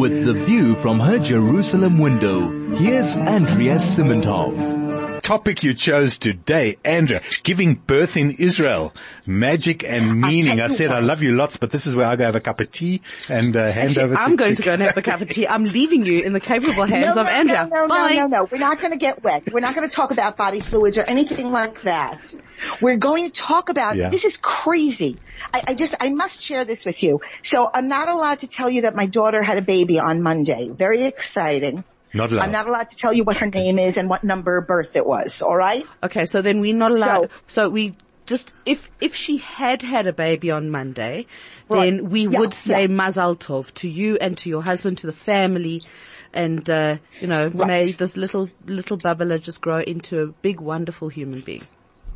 With the view from her Jerusalem window, here's Andrea Simmentov. Topic you chose today, Andrea, giving birth in Israel, magic and meaning. I said I love you lots, but this is where I go have a cup of tea and hand over to... I'm going to go and have a cup of tea. I'm leaving you in the capable hands of Andrea. No. We're not going to get wet. We're not going to talk about body fluids or anything like that. We're going to talk about, This is crazy. I must share this with you. So I'm not allowed to tell you that my daughter had a baby on Monday. Very exciting. Not allowed. I'm not allowed to tell you what her name is and what number of birth it was, all right? Okay, so then we're not allowed. So we just, if she had a baby on Monday, then we would say Mazal Tov to you and to your husband, to the family, and, may this little bubbler just grow into a big, wonderful human being.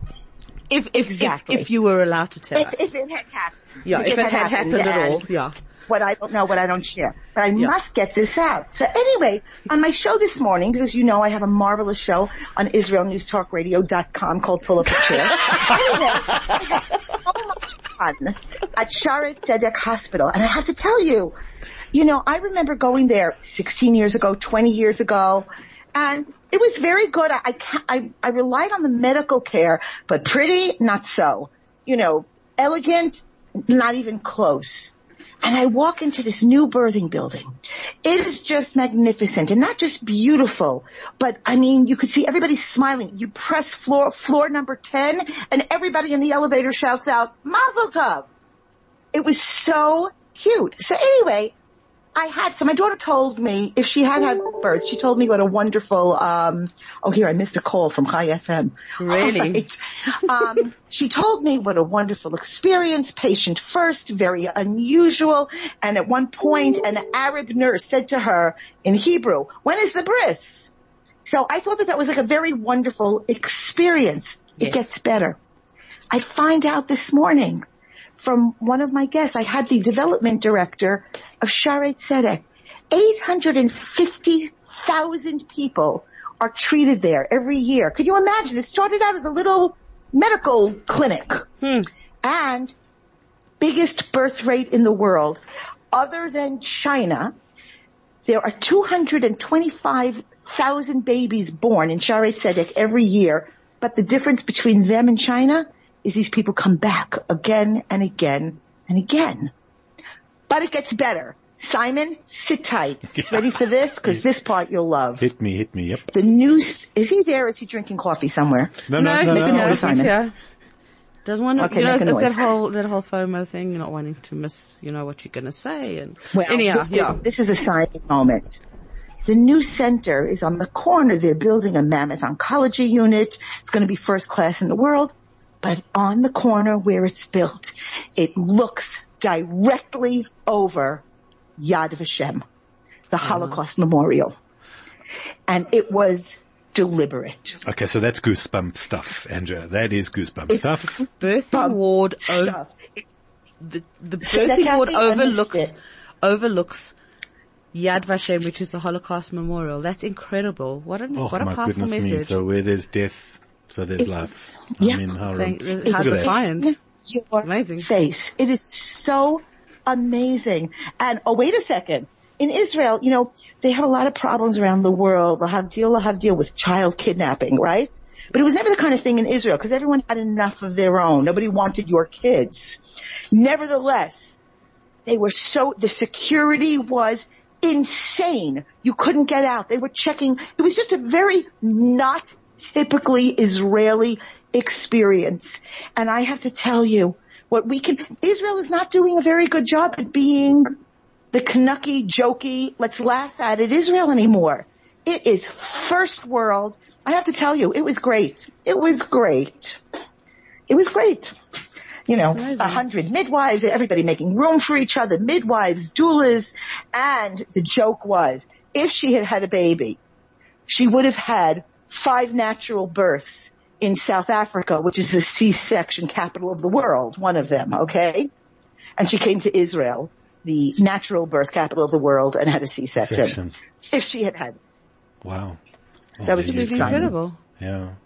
If you were allowed to tell us. If it had happened. Yeah, if it had happened at all, yeah. What I don't know, what I don't share. But I must get this out. So anyway, on my show this morning, because you know I have a marvelous show on IsraelNewsTalkRadio.com called Pull Up a Chair. Anyway, I had so much fun at Sharet Zedek Hospital. And I have to tell you, I remember going there 16 years ago, 20 years ago, and it was very good. I relied on the medical care, but pretty, not so. Elegant, not even close. And I walk into this new birthing building. It is just magnificent and not just beautiful, but you could see everybody smiling. You press floor number 10 and everybody in the elevator shouts out, Mazel Tov. It was so cute. So anyway, so my daughter told me if she had birth, she told me what a wonderful, I missed a call from Chai FM. Really? Right. She told me what a wonderful experience, patient first, very unusual. And at one point, an Arab nurse said to her in Hebrew, when is the bris? So I thought that was like a very wonderful experience. Yes. It gets better. I find out this morning from one of my guests, I had the development director of Sharet Zedek. 850,000 people are treated there every year. Could you imagine? It started out as a little medical clinic. And biggest birth rate in the world. Other than China, there are 225,000 babies born in Sharet Zedek every year. But the difference between them and China is these people come back again and again and again. But it gets better. Simon, sit tight. Ready for this? Because this part you'll love. Hit me, yep. Is he there or is he drinking coffee somewhere? No. Make a noise, Simon. Yeah. Doesn't want to, okay, it's that whole FOMO thing, you're not wanting to miss, what you're going to say. And this is a signing moment. The new center is on the corner. They're building a mammoth oncology unit. It's going to be first class in the world. But on the corner where it's built, it looks directly over Yad Vashem, the Holocaust Memorial. And it was deliberate. Okay, so that's goosebump stuff, Andrea. That is goosebump stuff. Birthing ward the birthing ward overlooks Yad Vashem, which is the Holocaust Memorial. That's incredible. What a powerful message. Me. So where there's death, so there's life. How defiant. Your amazing face. It is so amazing. And wait a second. In Israel, they have a lot of problems around the world. They'll have deal with child kidnapping, right? But it was never the kind of thing in Israel because everyone had enough of their own. Nobody wanted your kids. Nevertheless, the security was insane. You couldn't get out. They were checking. It was just a very not typically Israeli experience. And I have to tell you, Israel is not doing a very good job at being the knucky, jokey, let's laugh at it Israel anymore. It is first world. I have to tell you, it was great. 100 midwives, everybody making room for each other, midwives, doulas. And the joke was, if she had had a baby, she would have had 5 natural births in South Africa, which is the C-section capital of the world, one of them, okay? And she came to Israel, the natural birth capital of the world, and had a C-section. If she had had. Wow. That was incredible. Yeah.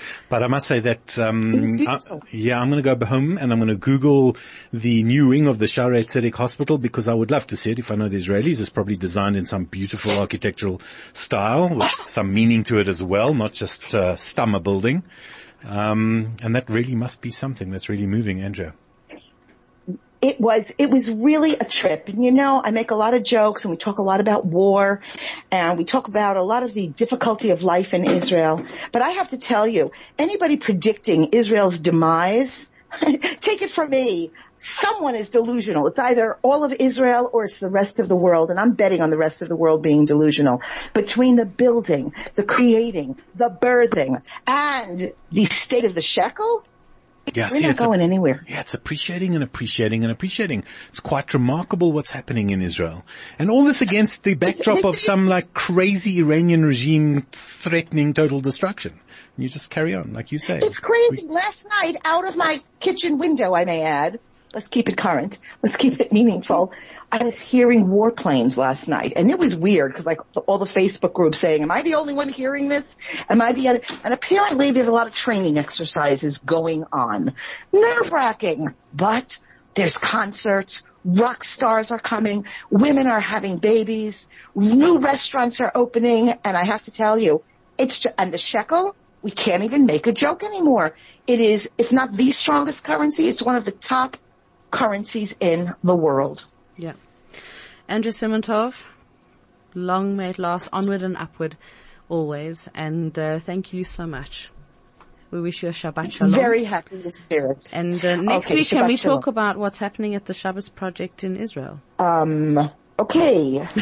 But I must say that, I'm going to go home and I'm going to Google the new wing of the Shaarei Tzedek Hospital because I would love to see it. If I know the Israelis, it's probably designed in some beautiful architectural style with some meaning to it as well, not just stam a building. And that really must be something that's really moving, Andrea. It was really a trip. And I make a lot of jokes and we talk a lot about war and we talk about a lot of the difficulty of life in Israel. But I have to tell you, anybody predicting Israel's demise, take it from me, someone is delusional. It's either all of Israel or it's the rest of the world. And I'm betting on the rest of the world being delusional. Between the building, the creating, the birthing, and the state of the shekel, yeah, we're not going anywhere. Yeah, it's appreciating and appreciating and appreciating. It's quite remarkable what's happening in Israel. And all this against the backdrop of some crazy Iranian regime threatening total destruction. And you just carry on, like you say. It's crazy. Last night, out of my kitchen window, I may add, let's keep it current, let's keep it meaningful, I was hearing warplanes last night. And it was weird because all the Facebook groups saying, am I the only one hearing this? Am I the other? And apparently there's a lot of training exercises going on. Nerve-wracking. But there's concerts. Rock stars are coming. Women are having babies. New restaurants are opening. And I have to tell you, and the shekel, we can't even make a joke anymore. It is, if not the strongest currency, it's one of the top currencies in the world. Yeah. Andrea Simantov, long may it last, onward and upward, always. And thank you so much. We wish you a Shabbat Shalom. Very happy to hear it. And next week, can we talk about what's happening at the Shabbos Project in Israel? Okay. All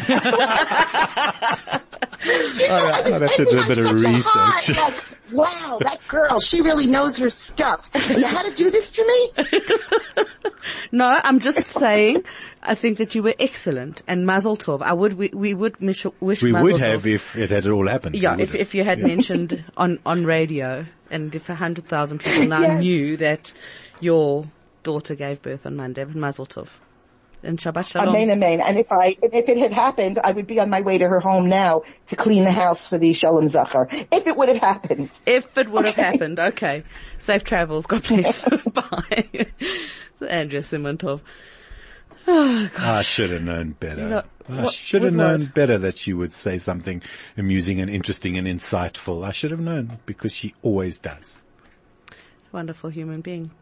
right. I'll have to do a bit of research. Wow, that girl, she really knows her stuff. You had to do this to me? No, I'm just saying, I think that you were excellent and Mazel Tov. We would wish Mazel Tov. We would have if it had all happened. Yeah, if you had mentioned on radio and if 100,000 people now knew that your daughter gave birth on Monday, Mazel Tov. And Shabbat Shalom. Amen. And if it had happened, I would be on my way to her home now to clean the house for the Shalom Zachar. If it would have happened. If it would have happened, okay. Safe travels. God bless. Bye. Andrea Simantov. Oh, I should have known better. I should have known better that she would say something amusing and interesting and insightful. I should have known because she always does. Wonderful human being.